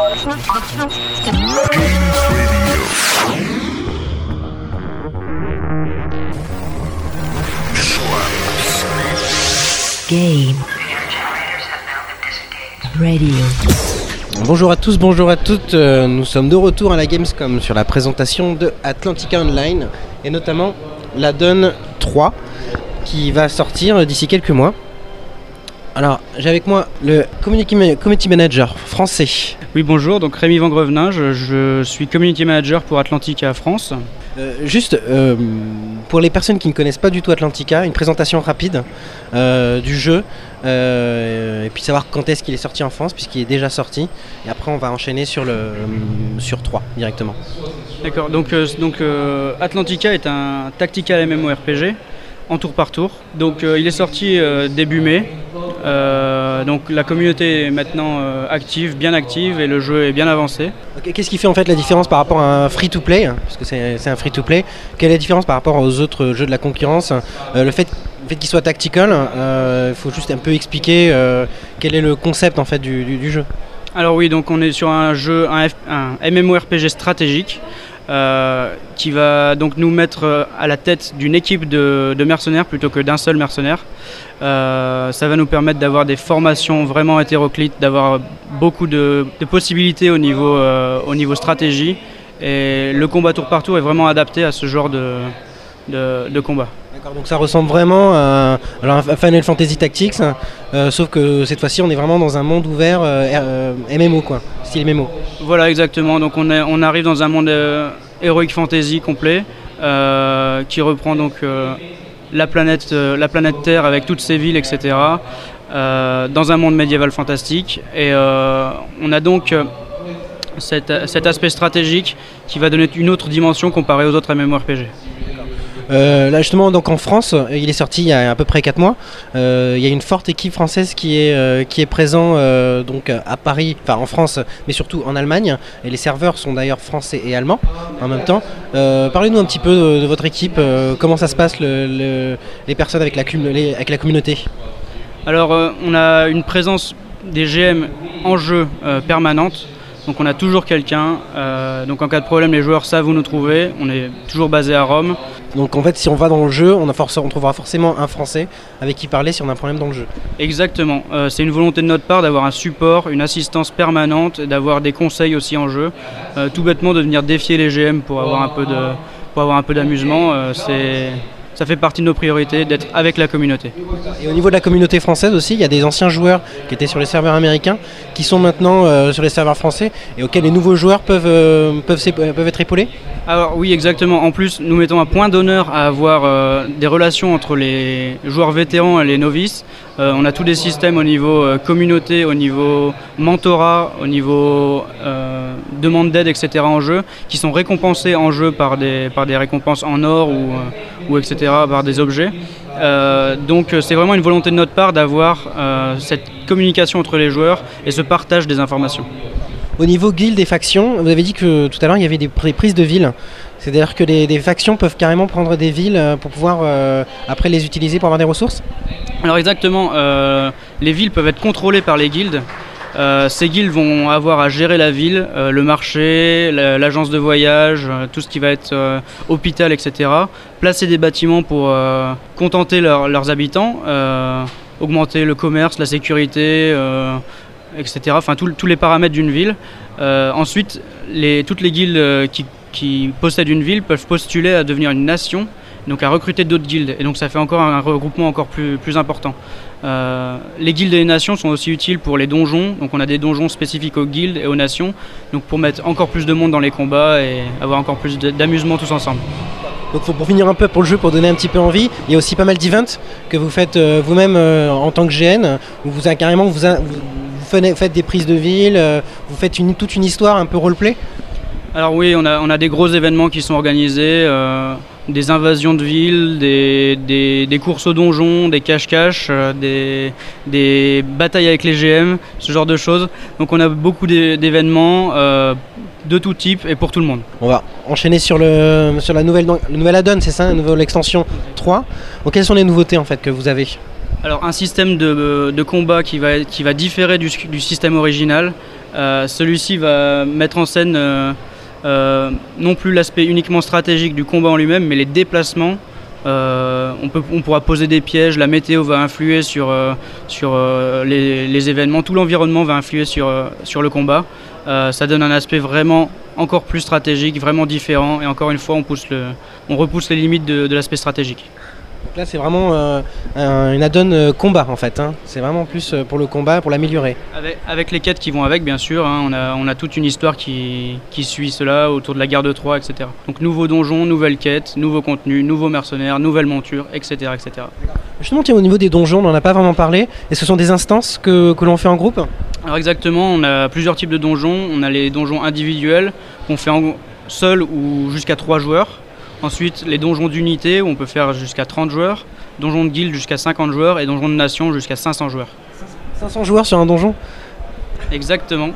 Game Radio. Bonjour à tous, bonjour à toutes, nous sommes de retour à la Gamescom sur la présentation de Atlantica Online et notamment l'add-on 3 qui va sortir d'ici quelques mois. Alors j'ai avec moi le Community Manager français. Oui bonjour, donc Rémi Van Grevenin, je suis Community Manager pour Atlantica France. Pour les personnes qui ne connaissent pas du tout Atlantica, une présentation rapide du jeu et puis savoir quand est-ce qu'il est sorti en France puisqu'il est déjà sorti et après on va enchaîner sur 3 directement. D'accord, donc Atlantica est un tactical MMORPG en tour par tour. Donc il est sorti début mai. Donc la communauté est maintenant bien active et le jeu est bien avancé. Okay, qu'est-ce qui fait en fait la différence par rapport à un free-to-play, parce que c'est un free-to-play. Quelle est la différence par rapport aux autres jeux de la concurrence? Le fait qu'il soit tactical, il faut juste un peu expliquer quel est le concept en fait du jeu. Alors oui, donc on est sur un MMORPG stratégique. Qui va donc nous mettre à la tête d'une équipe de mercenaires plutôt que d'un seul mercenaire. Ça va nous permettre d'avoir des formations vraiment hétéroclites, d'avoir beaucoup de possibilités au niveau stratégie. Et le combat tour par tour est vraiment adapté à ce genre de combat. D'accord, donc ça ressemble vraiment à Final Fantasy Tactics, sauf que cette fois-ci on est vraiment dans un monde ouvert MMO quoi, style MMO. Voilà exactement, donc on arrive dans un monde Heroic Fantasy complet qui reprend donc la planète Terre avec toutes ses villes etc. Dans un monde médiéval fantastique et on a donc cet aspect stratégique qui va donner une autre dimension comparée aux autres MMORPG. Là justement donc en France, il est sorti il y a à peu près 4 mois. Il y a une forte équipe française qui est présent donc à Paris, enfin en France, mais surtout en Allemagne. Et les serveurs sont d'ailleurs français et allemands en même temps. Parlez-nous un petit peu de votre équipe. Comment ça se passe les personnes avec la communauté? Alors on a une présence des GM en jeu permanente. Donc on a toujours quelqu'un, donc en cas de problème les joueurs savent où nous trouver, on est toujours basé à Rome. Donc en fait si on va dans le jeu, on trouvera forcément un Français avec qui parler si on a un problème dans le jeu. Exactement, c'est une volonté de notre part d'avoir un support, une assistance permanente, d'avoir des conseils aussi en jeu. Tout bêtement de venir défier les GM pour avoir un peu d'amusement, ça fait partie de nos priorités d'être avec la communauté. Et au niveau de la communauté française aussi, il y a des anciens joueurs qui étaient sur les serveurs américains qui sont maintenant sur les serveurs français et auxquels les nouveaux joueurs peuvent être épaulés. Alors oui exactement, en plus nous mettons un point d'honneur à avoir des relations entre les joueurs vétérans et les novices. On a tous des systèmes au niveau communauté, au niveau mentorat, au niveau demande d'aide etc. en jeu, qui sont récompensés en jeu par des récompenses en or ou etc. par des objets. Donc c'est vraiment une volonté de notre part d'avoir cette communication entre les joueurs et ce partage des informations. Au niveau guild et factions, vous avez dit que tout à l'heure il y avait des prises de villes. C'est-à-dire que des factions peuvent carrément prendre des villes pour pouvoir après les utiliser pour avoir des ressources? Alors exactement, les villes peuvent être contrôlées par les guildes. Ces guildes vont avoir à gérer la ville, le marché, l'agence de voyage, tout ce qui va être hôpital, etc. Placer des bâtiments pour contenter leurs habitants, augmenter le commerce, la sécurité, etc. Enfin tous les paramètres d'une ville. Ensuite, toutes les guildes qui possèdent une ville peuvent postuler à devenir une nation, donc à recruter d'autres guildes. Et donc ça fait encore un regroupement encore plus important. Les guildes et les nations sont aussi utiles pour les donjons, donc on a des donjons spécifiques aux guildes et aux nations, donc pour mettre encore plus de monde dans les combats et avoir encore plus d'amusement tous ensemble. Donc pour finir un peu pour le jeu, pour donner un petit peu envie, il y a aussi pas mal d'events que vous faites vous-même en tant que GN, où vous faites des prises de ville, vous faites toute une histoire un peu roleplay. Alors oui, on a des gros événements qui sont organisés, des invasions de villes, des courses aux donjons, des cache-cache, des batailles avec les GM, ce genre de choses. Donc on a beaucoup d'événements de tout type et pour tout le monde. On va enchaîner sur la nouvelle add-on, c'est ça, la nouvelle extension 3. Donc quelles sont les nouveautés en fait que vous avez? Alors un système de combat qui va différer du système original. Celui-ci va mettre en scène non plus l'aspect uniquement stratégique du combat en lui-même, mais les déplacements. On pourra poser des pièges, la météo va influer sur les événements, tout l'environnement va influer sur le combat. Ça donne un aspect vraiment encore plus stratégique, vraiment différent, et encore une fois on repousse les limites de l'aspect stratégique. Donc là c'est vraiment une add-on combat en fait, hein. C'est vraiment plus pour le combat, pour l'améliorer. Avec les quêtes qui vont avec, bien sûr, hein, on a toute une histoire qui suit cela autour de la guerre de Troie, etc. Donc nouveaux donjons, nouvelles quêtes, nouveaux contenus, nouveaux mercenaires, nouvelles montures, etc. etc. Justement, tiens, au niveau des donjons, on n'en a pas vraiment parlé. Et ce sont des instances que l'on fait en groupe? Alors exactement, on a plusieurs types de donjons. On a les donjons individuels qu'on fait seul ou jusqu'à 3 joueurs. Ensuite, les donjons d'unité où on peut faire jusqu'à 30 joueurs. Donjons de guilde jusqu'à 50 joueurs et donjons de nation jusqu'à 500 joueurs. 500 joueurs sur un donjon? Exactement.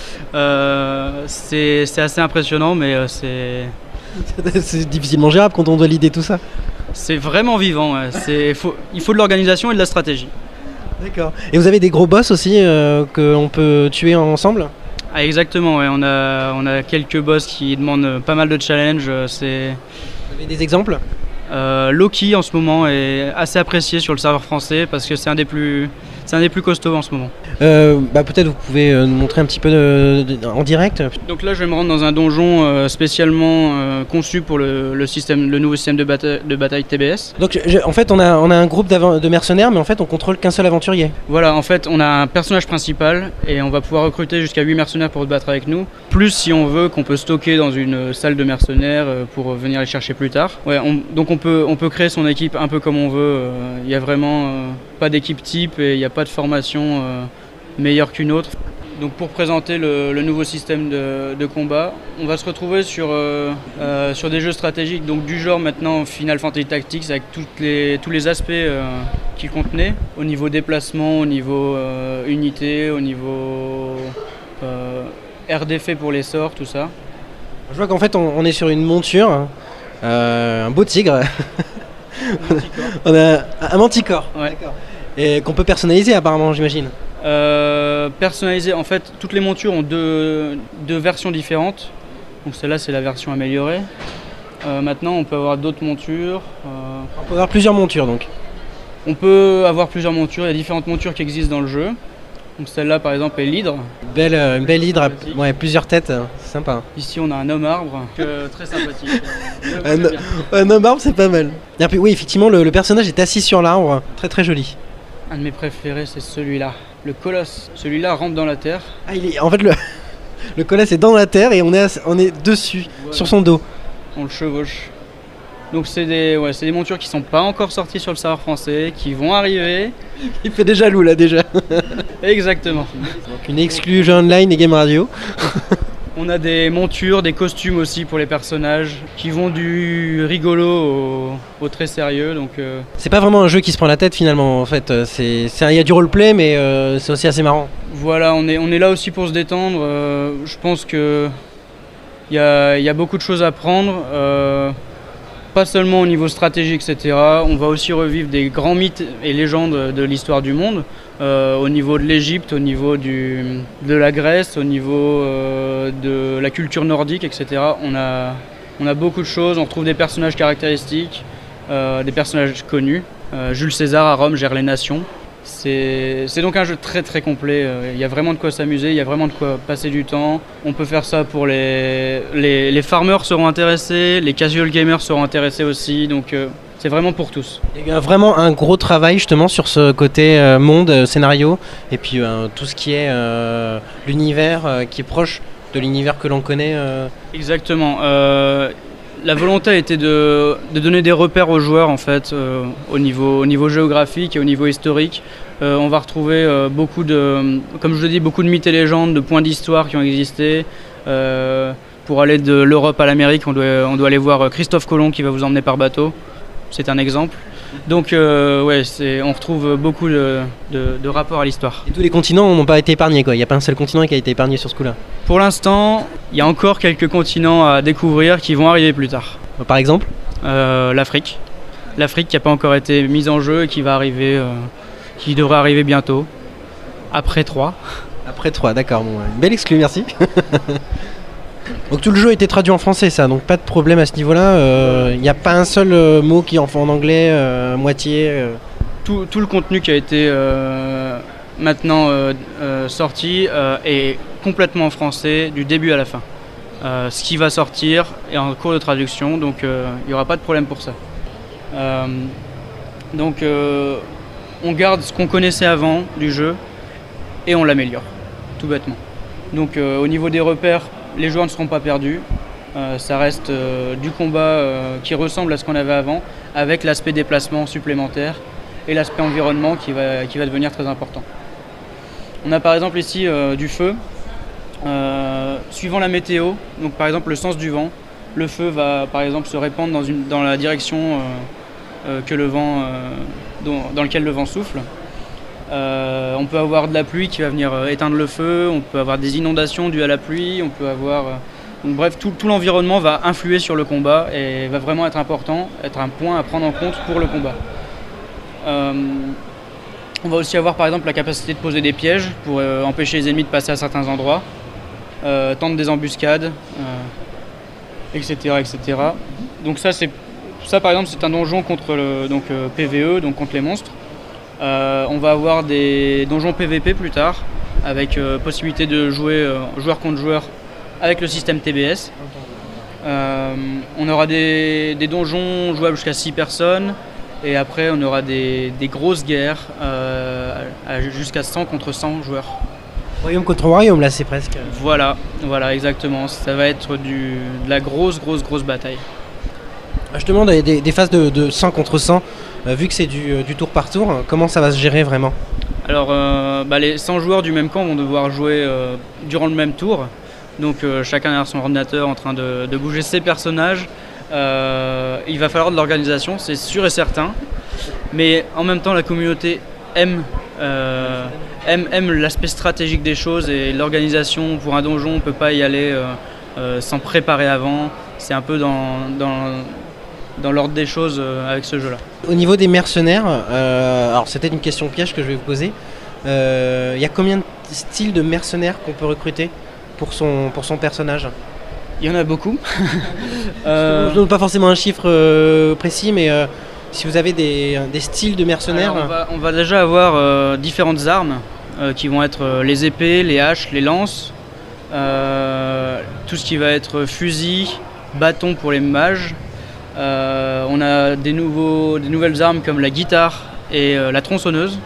C'est assez impressionnant, mais c'est... C'est difficilement gérable quand on doit l'idée tout ça. C'est vraiment vivant, ouais. Il faut de l'organisation et de la stratégie. D'accord. Et vous avez des gros boss aussi que l'on peut tuer ensemble? Ah, exactement, ouais. On a quelques boss qui demandent pas mal de challenges. Vous avez des exemples? Loki en ce moment est assez apprécié sur le serveur français parce que c'est un des plus costauds en ce moment. Peut-être vous pouvez nous montrer un petit peu en direct. Donc là je vais me rendre dans un donjon spécialement conçu pour le nouveau système de bataille TBS. Donc en fait on a un groupe de mercenaires, mais en fait on contrôle qu'un seul aventurier. Voilà, en fait on a un personnage principal et on va pouvoir recruter jusqu'à 8 mercenaires pour se battre avec nous. Plus si on veut, qu'on peut stocker dans une salle de mercenaires pour venir les chercher plus tard. Ouais, donc on peut créer son équipe un peu comme on veut. Il n'y a vraiment pas d'équipe type et il n'y a pas de formation meilleure qu'une autre. Donc pour présenter le nouveau système de combat, on va se retrouver sur des jeux stratégiques donc du genre maintenant Final Fantasy Tactics avec tous les aspects qu'il contenait, au niveau déplacement, au niveau unité, au niveau RDF pour les sorts, tout ça. Je vois qu'en fait on est sur une monture, un beau tigre. On a un manticore. Ouais. D'accord. Et qu'on peut personnaliser apparemment, j'imagine. Personnaliser, en fait, toutes les montures ont deux versions différentes. Donc celle-là, c'est la version améliorée. Maintenant, on peut avoir d'autres montures. On peut avoir plusieurs montures donc. On peut avoir plusieurs montures, il y a différentes montures qui existent dans le jeu. Donc celle-là, par exemple, est l'hydre. Une belle hydre, ouais, plusieurs têtes, c'est sympa. Ici, on a un homme arbre, très sympathique. Un homme arbre, c'est pas mal. Et puis, oui, effectivement, le personnage est assis sur l'arbre, très très joli. Un de mes préférés, c'est celui-là, le colosse. Celui-là rentre dans la terre. Ah, en fait, le colosse est dans la terre et on est dessus, voilà, sur son dos. On le chevauche. Donc c'est des montures qui sont pas encore sorties sur le serveur français, qui vont arriver. Il fait déjà jaloux là déjà. Exactement. Donc une exclue jeu online et game radio. On a des montures, des costumes aussi pour les personnages qui vont du rigolo au très sérieux. Donc c'est pas vraiment un jeu qui se prend la tête finalement en fait. Il y a du roleplay mais c'est aussi assez marrant. Voilà, on est là aussi pour se détendre. Je pense que il y a beaucoup de choses à prendre. Pas seulement au niveau stratégique, etc. On va aussi revivre des grands mythes et légendes de l'histoire du monde, au niveau de l'Égypte, au niveau de la Grèce, au niveau de la culture nordique, etc. On a beaucoup de choses, on retrouve des personnages caractéristiques, des personnages connus. Jules César à Rome gère les nations. C'est donc un jeu très très complet, il y a vraiment de quoi s'amuser, il y a vraiment de quoi passer du temps. On peut faire ça pour les farmers seront intéressés, les casual gamers seront intéressés aussi, donc c'est vraiment pour tous. Il y a vraiment un gros travail justement sur ce côté monde, scénario, et puis tout ce qui est l'univers qui est proche de l'univers que l'on connaît. Exactement. La volonté a été de donner des repères aux joueurs en fait, au niveau géographique et au niveau historique. On va retrouver beaucoup comme je le dis, beaucoup de mythes et légendes, de points d'histoire qui ont existé. Pour aller de l'Europe à l'Amérique, on doit aller voir Christophe Colomb qui va vous emmener par bateau. C'est un exemple. Donc on retrouve beaucoup de rapports à l'histoire. Et tous les continents n'ont pas été épargnés quoi. Il n'y a pas un seul continent qui a été épargné sur ce coup-là. Pour l'instant, il y a encore quelques continents à découvrir qui vont arriver plus tard. Par exemple l'Afrique. L'Afrique qui n'a pas encore été mise en jeu et qui devrait arriver bientôt. Après 3. Après 3, d'accord. Bon, une belle exclu, merci. Donc tout le jeu a été traduit en français, ça, donc pas de problème à ce niveau-là. Il n'y a pas un seul mot qui est en anglais, moitié. Tout le contenu qui a été maintenant sorti est complètement en français du début à la fin. Ce qui va sortir est en cours de traduction, donc il n'y aura pas de problème pour ça. Donc on garde ce qu'on connaissait avant du jeu et on l'améliore, tout bêtement. Donc au niveau des repères, les joueurs ne seront pas perdus. Ça reste du combat qui ressemble à ce qu'on avait avant, avec l'aspect déplacement supplémentaire et l'aspect environnement qui va devenir très important. On a par exemple ici du feu. Suivant la météo, donc par exemple le sens du vent, le feu va par exemple se répandre dans la direction que le vent, dans lequel le vent souffle. On peut avoir de la pluie qui va venir éteindre le feu, on peut avoir des inondations dues à la pluie, on peut avoir... donc bref, tout l'environnement va influer sur le combat et va vraiment être important, être un point à prendre en compte pour le combat. On va aussi avoir par exemple la capacité de poser des pièges pour empêcher les ennemis de passer à certains endroits. Tente des embuscades, etc., etc. Donc ça par exemple c'est un donjon contre PVE, donc contre les monstres. On va avoir des donjons PVP plus tard, avec possibilité de jouer joueur contre joueur avec le système TBS. On aura des donjons jouables jusqu'à 6 personnes, et après on aura des grosses guerres jusqu'à 100 contre 100 joueurs. Royaume contre royaume, là, c'est presque. Voilà, exactement. Ça va être de la grosse bataille. Je te demande, des phases de 100 contre 100, vu que c'est du tour par tour, comment ça va se gérer vraiment? Alors, les 100 joueurs du même camp vont devoir jouer durant le même tour. Donc, chacun derrière son ordinateur en train de bouger ses personnages. Il va falloir de l'organisation, c'est sûr et certain. Mais en même temps, la communauté aime l'aspect stratégique des choses, et l'organisation pour un donjon, on ne peut pas y aller sans préparer avant. C'est un peu dans l'ordre des choses avec ce jeu-là. Au niveau des mercenaires, alors c'était une question piège que je vais vous poser. Il y a combien de styles de mercenaires qu'on peut recruter pour son personnage? Il y en a beaucoup. Je ne donne pas forcément un chiffre précis, mais si vous avez des styles de mercenaires... Alors on va déjà avoir différentes armes qui vont être les épées, les haches, les lances, tout ce qui va être fusil, bâton pour les mages. On a des nouvelles armes comme la guitare et la tronçonneuse.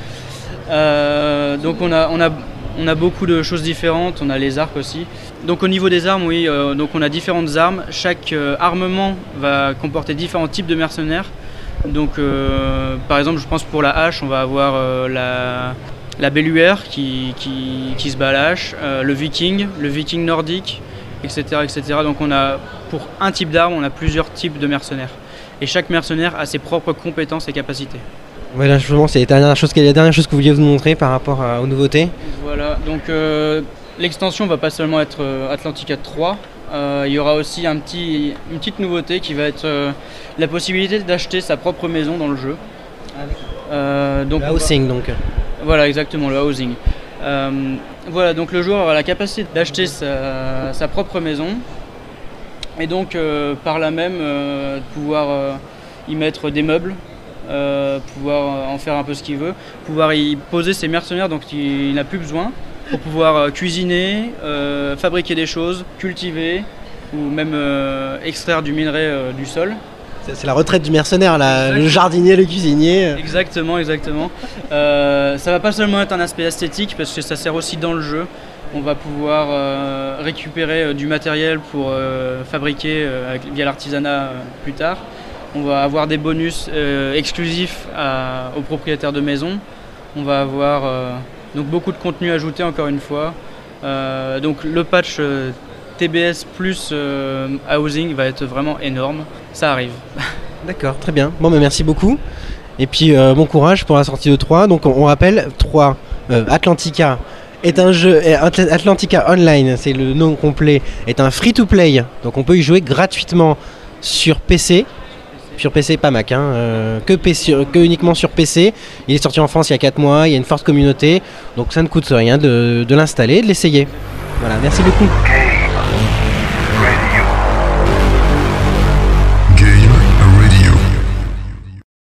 Donc on a beaucoup de choses différentes, on a les arcs aussi. Donc au niveau des armes, oui, donc on a différentes armes. Chaque armement va comporter différents types de mercenaires. Donc par exemple, je pense pour la hache, on va avoir la belluaire qui se bat à la hache, le viking nordique, etc., etc. Donc pour un type d'arme, on a plusieurs types de mercenaires. Et chaque mercenaire a ses propres compétences et capacités. Voilà, justement, c'est la dernière chose que vous vouliez vous montrer par rapport aux nouveautés. Voilà, donc l'extension va pas seulement être Atlantica 3, il y aura aussi une petite nouveauté qui va être la possibilité d'acheter sa propre maison dans le jeu. Donc le housing, donc. Voilà, exactement, le housing. Voilà, donc le joueur aura la capacité d'acheter sa propre maison, et donc par là même pouvoir y mettre des meubles, pouvoir en faire un peu ce qu'il veut, pouvoir y poser ses mercenaires dont il n'a plus besoin, pour pouvoir cuisiner, fabriquer des choses, cultiver, ou même extraire du minerai du sol. C'est la retraite du mercenaire, là, le jardinier, le cuisinier. Exactement. Ça va pas seulement être un aspect esthétique, parce que ça sert aussi dans le jeu. On va pouvoir récupérer du matériel pour fabriquer via l'artisanat plus tard. On va avoir des bonus exclusifs aux propriétaires de maison. On va avoir donc beaucoup de contenu ajouté encore une fois. Donc le patch TBS plus Housing va être vraiment énorme. Ça arrive. D'accord, très bien. Bon, merci beaucoup. Et puis bon courage pour la sortie de 3. Donc on rappelle 3 Atlantica est un jeu, Atlantica Online, c'est le nom complet, est un free-to-play. Donc on peut y jouer gratuitement sur PC sur PC, pas Mac, que uniquement sur PC. Il est sorti en France il y a 4 mois, il y a une forte communauté, donc ça ne coûte rien de l'installer, de l'essayer. Voilà, merci beaucoup.